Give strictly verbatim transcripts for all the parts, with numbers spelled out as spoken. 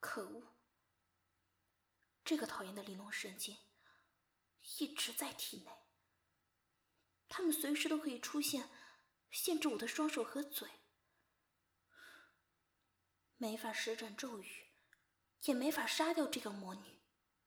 可恶，这个讨厌的玲珑神经一直在体内，他们随时都可以出现，限制我的双手和嘴，没法施展咒语，也没法杀掉这个魔女，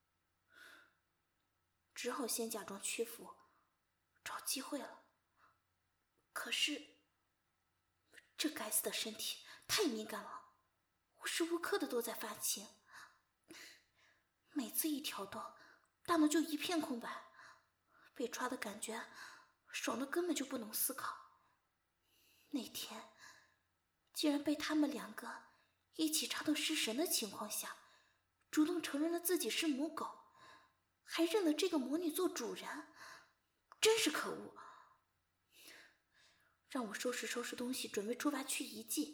只好先假装屈服，找机会了。可是这该死的身体太敏感了，无时无刻的都在发情，每次一挑逗，大脑就一片空白，被抓的感觉爽的根本就不能思考。那天竟然被他们两个一起插到失神的情况下，主动承认了自己是母狗，还认了这个魔女做主人，真是可恶。让我收拾收拾东西，准备出发去遗迹。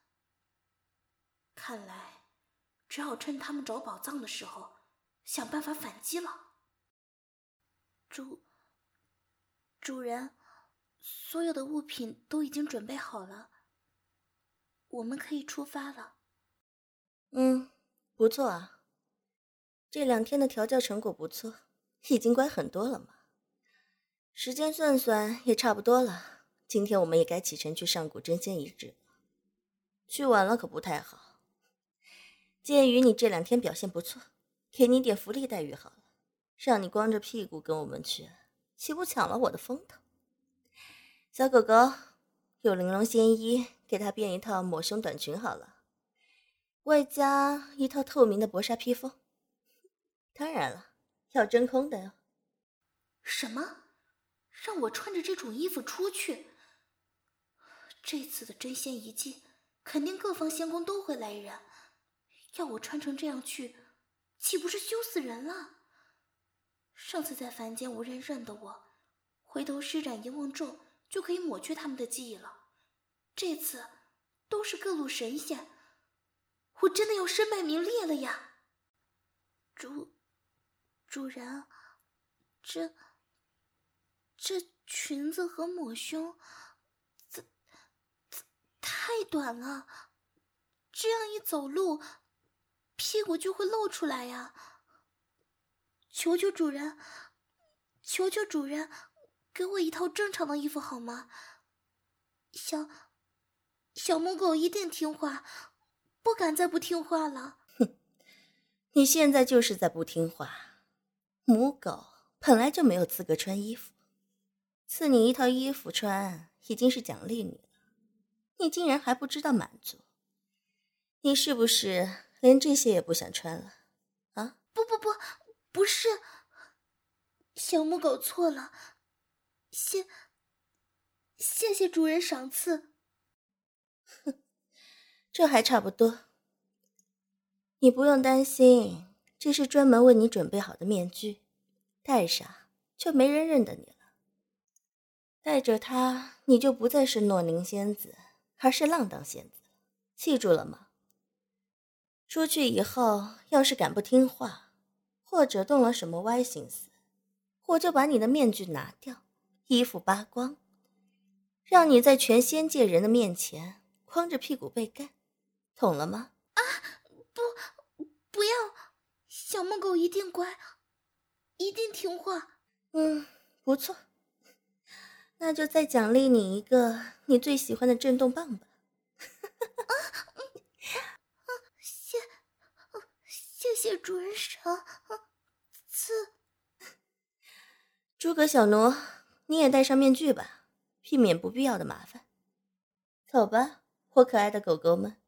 看来只好趁他们找宝藏的时候想办法反击了。主主人，所有的物品都已经准备好了，我们可以出发了。 嗯，不错啊，这两天的调教成果不错，已经乖很多了嘛。时间算算也差不多了，今天我们也该启程去上古真仙遗址了。去晚了可不太好。鉴于你这两天表现不错，给你点福利待遇好了，让你光着屁股跟我们去，岂不抢了我的风头？小狗狗，有玲珑仙衣，给它变一套抹胸短裙好了，外加一套透明的薄纱披风。当然了，要真空的哟。 什么？让我穿着这种衣服出去？这次的真仙遗迹，肯定各方仙宫都会来人，要我穿成这样去，岂不是羞死人了？上次在凡间无人认得我，回头施展遗忘咒就可以抹去他们的记忆了。这次都是各路神仙，我真的要身败名裂了呀！主主人，这这裙子和抹胸这这太短了，这样一走路屁股就会露出来呀！求求主人，求求主人，给我一套正常的衣服好吗？小小母狗一定听话，不敢再不听话了。 哼，你现在就是在不听话。母狗本来就没有资格穿衣服，赐你一套衣服穿已经是奖励你了，你竟然还不知道满足？你是不是连这些也不想穿了啊？ 不不不，不是，小母狗错了，谢谢谢主人赏赐。 哼，这还差不多。你不用担心，这是专门为你准备好的面具，戴上就没人认得你了。带着它，你就不再是诺宁仙子，而是浪荡仙子，记住了吗？出去以后，要是敢不听话，或者动了什么歪心思，我就把你的面具拿掉，衣服扒光，让你在全仙界人的面前光着屁股被干，懂了吗？ 啊，不，不要！小母狗一定乖，一定听话。 嗯，不错。那就再奖励你一个你最喜欢的震动棒吧。 啊啊！谢谢谢主人赏赐。 诸葛小奴，你也戴上面具吧，避免不必要的麻烦。走吧，我可爱的狗狗们。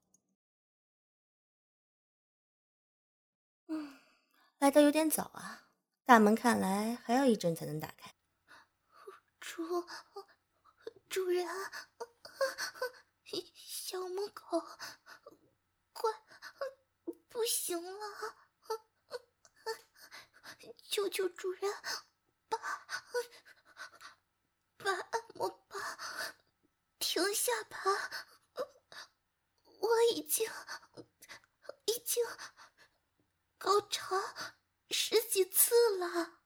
嗯，来得有点早啊，大门看来还要一阵才能打开。 主主人，小母狗快不行了，求求主人把把按摩棒停下吧，我已经已经高潮十几次了。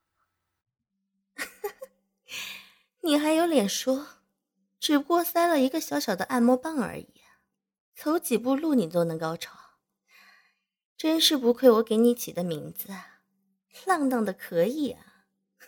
你还有脸说？只不过塞了一个小小的按摩棒而已，走几步路你都能高潮， 真是不愧我给你起的名字啊，浪荡的可以啊。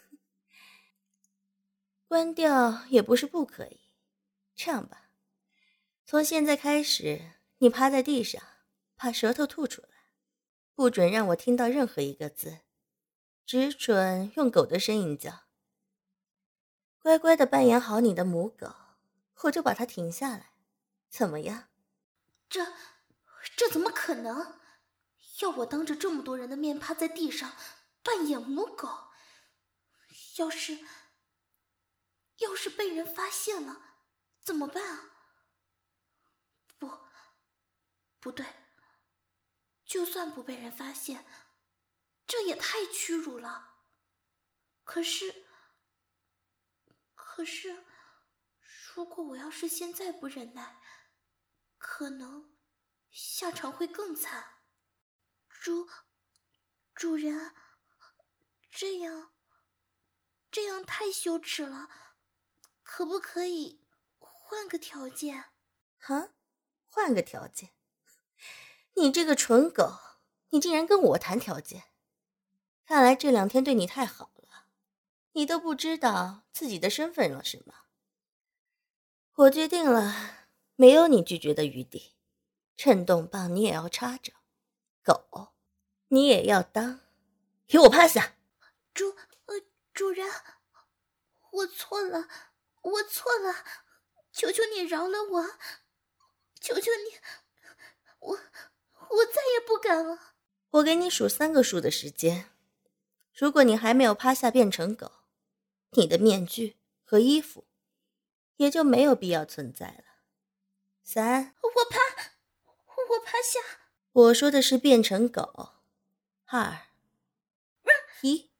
关掉也不是不可以，这样吧，从现在开始，你趴在地上，把舌头吐出来，不准让我听到任何一个字，只准用狗的声音叫。乖乖的扮演好你的母狗，我就把它停下来，怎么样？ 这这怎么可能？要我当着这么多人的面趴在地上扮演母狗？要是要是被人发现了怎么办啊？不不对，就算不被人发现，这也太屈辱了。可是可是如果我要是现在不忍耐，可能下场会更惨。主主人，这样这样太羞耻了，可不可以换个条件？ 哈？换个条件？你这个蠢狗，你竟然跟我谈条件？看来这两天对你太好了，你都不知道自己的身份了是吗？我决定了，没有你拒绝的余地，震动棒你也要插着，狗你也要当，给我趴下！ 主呃主人，我错了，我错了，求求你饶了我，求求你，我我再也不敢了。 我给你数三个数的时间，如果你还没有趴下变成狗，你的面具和衣服也就没有必要存在了。三， 我趴，我趴下。 我说的是变成狗。二，一，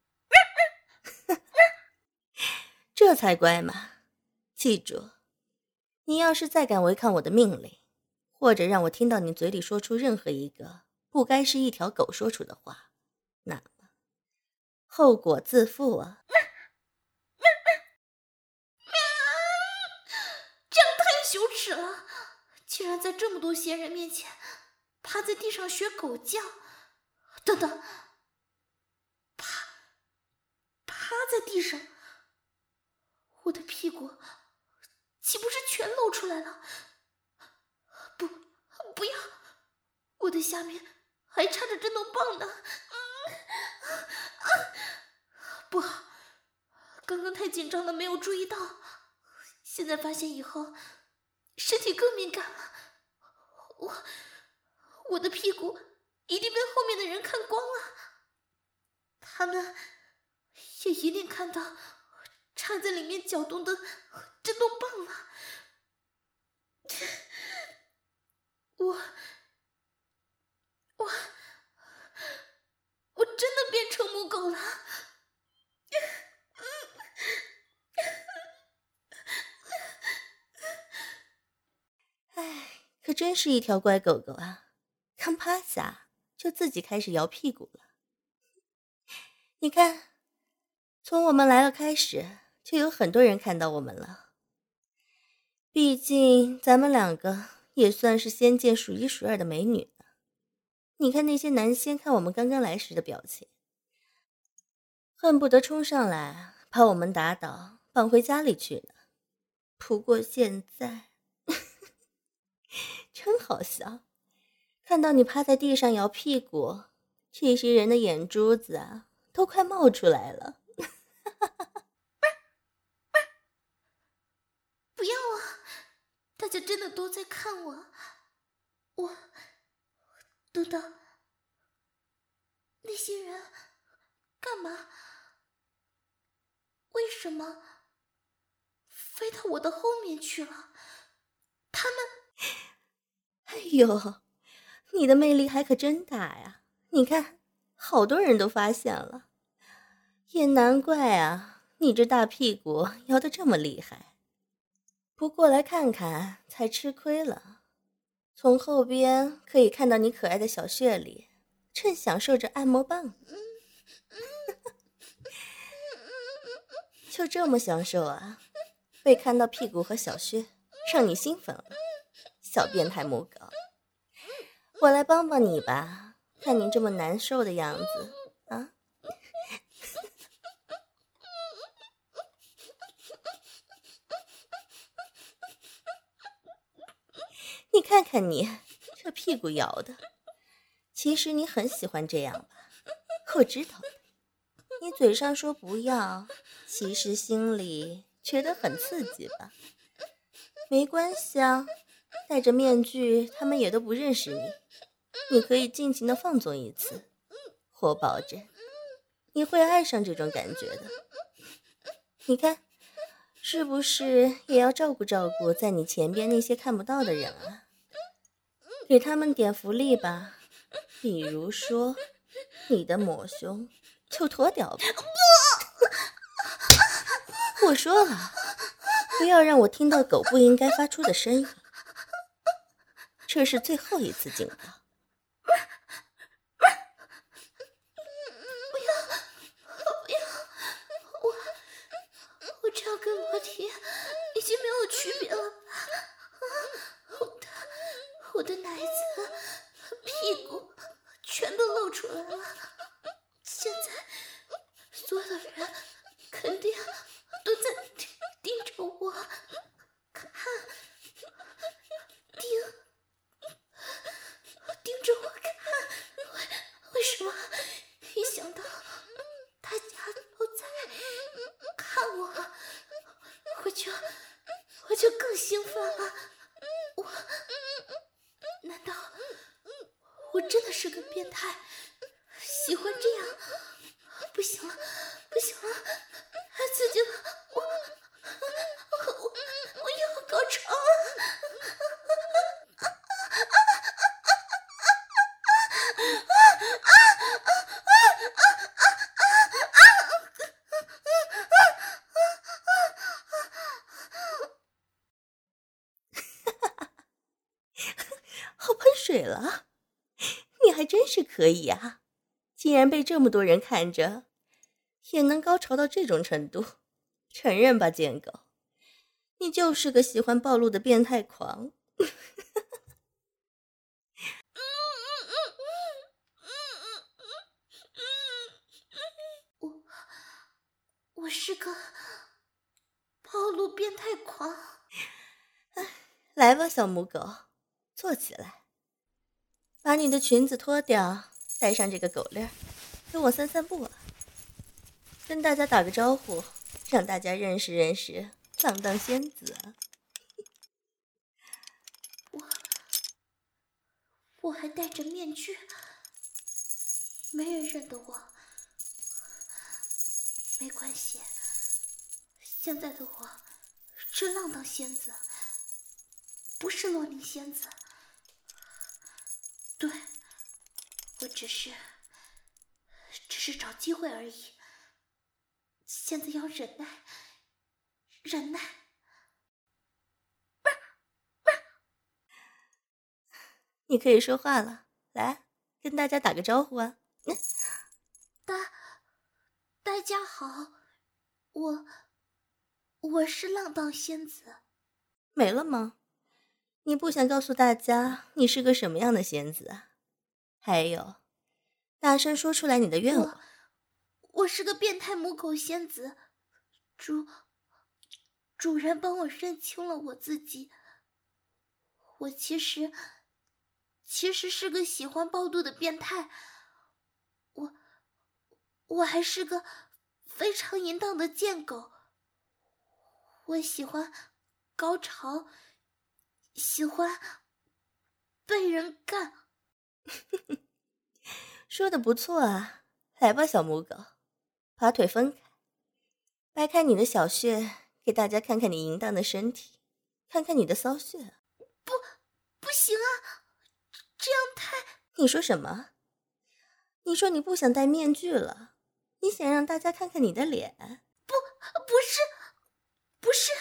这才乖嘛！记住，你要是再敢违抗我的命令，或者让我听到你嘴里说出任何一个不该是一条狗说出的话，那么后果自负啊！ 这样太羞耻了，竟然在这么多闲人面前趴在地上学狗叫。等等，趴趴在地上，我的屁股岂不是全露出来了？不，不要，我的下面还插着震动棒呢。嗯啊，不好，刚刚太紧张了，没有注意到，现在发现以后身体更敏感了。我我的屁股一定被后面的人看光了，他们也一定看到插在里面搅动的震动棒了。我我我真的变成母狗了。 唉，可真是一条乖狗狗啊，刚趴下就自己开始摇屁股了。你看，从我们来了开始，就有很多人看到我们了。毕竟咱们两个也算是仙界数一数二的美女了。你看那些男仙看我们刚刚来时的表情，恨不得冲上来把我们打倒绑回家里去呢。不过现在真好笑，看到你趴在地上摇屁股，这些人的眼珠子啊都快冒出来了。 不要啊，大家真的都在看我。我等等，那些人干嘛？为什么飞到我的后面去了？他们…… 哎呦，你的魅力还可真大呀！你看，好多人都发现了，也难怪啊，你这大屁股摇得这么厉害。不过来看看才吃亏了，从后边可以看到你可爱的小穴里正享受着按摩棒。就这么享受啊？被看到屁股和小穴让你兴奋了，小变态母狗。我来帮帮你吧， 看你这么难受的样子啊。你看看你这屁股摇的，其实你很喜欢这样吧？我知道的，你嘴上说不要，其实心里觉得很刺激吧？没关系啊，戴着面具他们也都不认识你，你可以尽情的放纵一次，我保证你会爱上这种感觉的。你看是不是也要照顾照顾在你前边那些看不到的人啊？给他们点福利吧，比如说你的抹胸就脱掉吧。不，我说了，不要让我听到狗不应该发出的声音，这是最后一次警告。 不要，不要，我我这样跟裸体已经没有区别了吧？我的我的奶子、屁股全都露出来了，现在所有的人肯定都在盯盯着我看，盯盯着我看。为为什么一想到大家都在看我，我就我就更兴奋了？我难道我真的是个变态，喜欢这样？不行了，不行了，太刺激了！我我我要高潮了！ 好喷水了，你还真是可以啊！竟然被这么多人看着，也能高潮到这种程度，承认吧，贱狗，你就是个喜欢暴露的变态狂。 我我是个暴露变态狂。 来吧，小母狗，坐起来，把你的裙子脱掉，戴上这个狗链，跟我散散步啊，跟大家打个招呼，让大家认识认识浪荡仙子啊。 我我还戴着面具，没人认得我。没关系，现在的我是浪荡仙子，不是洛宁仙子。对，我只是只是找机会而已，现在要忍耐忍耐。 你可以说话了，来跟大家打个招呼啊。 大大家好，我我是浪荡仙子。 没了吗？你不想告诉大家你是个什么样的仙子啊？还有，大声说出来你的愿望。 我, 我是个变态母狗仙子，主主人帮我认清了我自己。我其实其实是个喜欢暴露的变态，我我还是个非常淫荡的贱狗。我喜欢高潮，喜欢被人干。 说的不错啊，来吧，小母狗，把腿分开，掰开你的小穴，给大家看看你淫荡的身体，看看你的骚穴。 不，不行啊，这样太…… 你说什么？你说你不想戴面具了，你想让大家看看你的脸？ 不，不是，不是，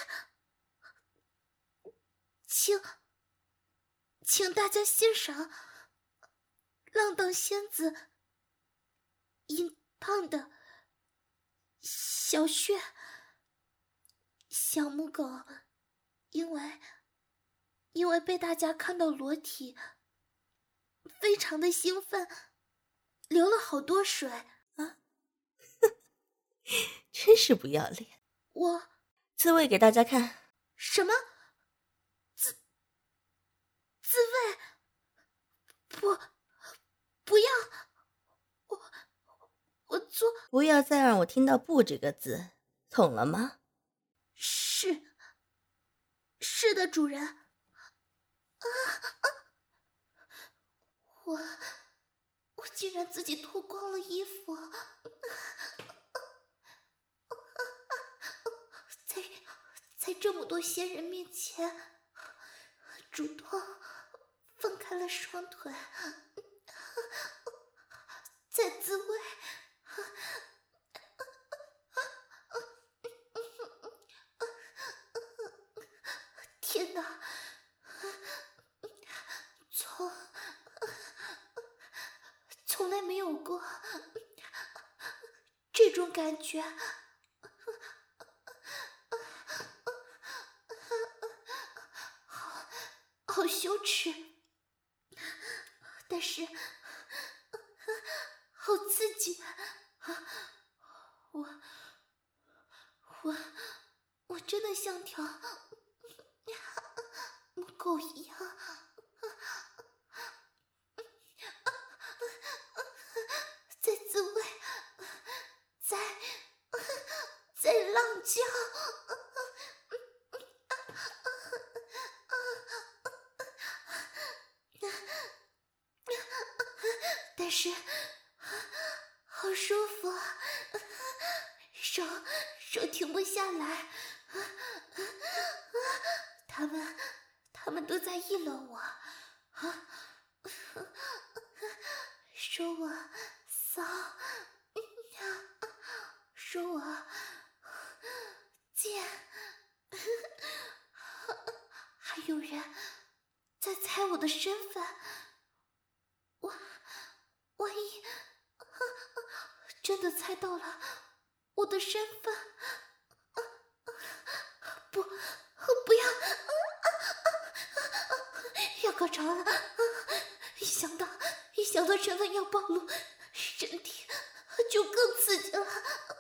请，请大家欣赏浪荡仙子淫荡的小穴。小母狗因为因为被大家看到裸体，非常的兴奋， 流了好多水啊！真是不要脸！ 我自慰给大家看。 什么？自自慰？不，不要！我我做…… 不要再让我听到“不”这个字，懂了吗？ 是是的，主人。啊啊！我我竟然自己脱光了衣服，在在这么多仙人面前，主动分开了双腿，在自慰。天哪！从从来没有过这种感觉，好好羞耻，但是好刺激。我我我真的像条母狗一样，在自慰，在在浪叫。但是好舒服，手手停不下来。他们他们都在议论我，说我骚，说我贱，还有人在猜我的身份。我万一真的猜到了我的身份，不，不要，要高潮了！一想到一想到身份要暴露，身体就更刺激了。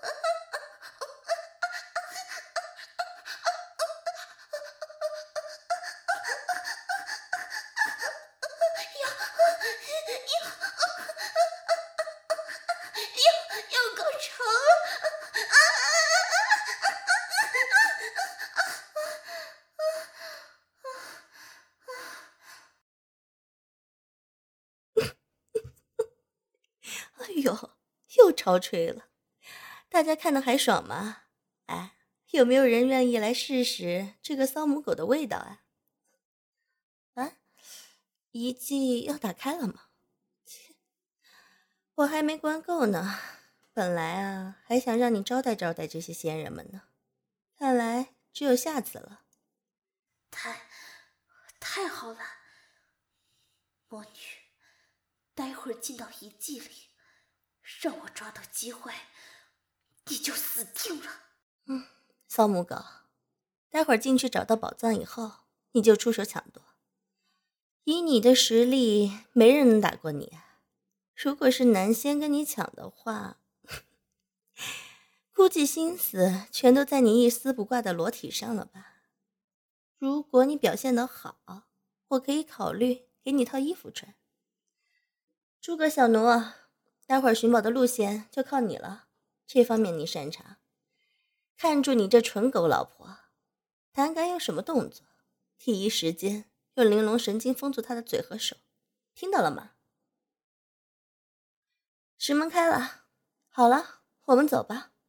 哟，又超吹了，大家看的还爽吗？哎，有没有人愿意来试试这个骚母狗的味道啊？啊，遗迹要打开了吗？切，我还没关够呢，本来啊还想让你招待招待这些仙人们呢，看来只有下次了。 太太好了，魔女，待会儿进到遗迹里，让我抓到机会，你就死定了。 嗯，骚母狗，待会儿进去找到宝藏以后，你就出手抢夺。以你的实力，没人能打过你啊。如果是男仙跟你抢的话，估计心思全都在你一丝不挂的裸体上了吧。如果你表现得好，我可以考虑给你套衣服穿。诸葛小奴，待会儿寻宝的路线就靠你了，这方面你擅长。看住你这蠢狗老婆，胆敢有什么动作，第一时间用玲珑神经封住她的嘴和手，听到了吗？石门开了，好了，我们走吧。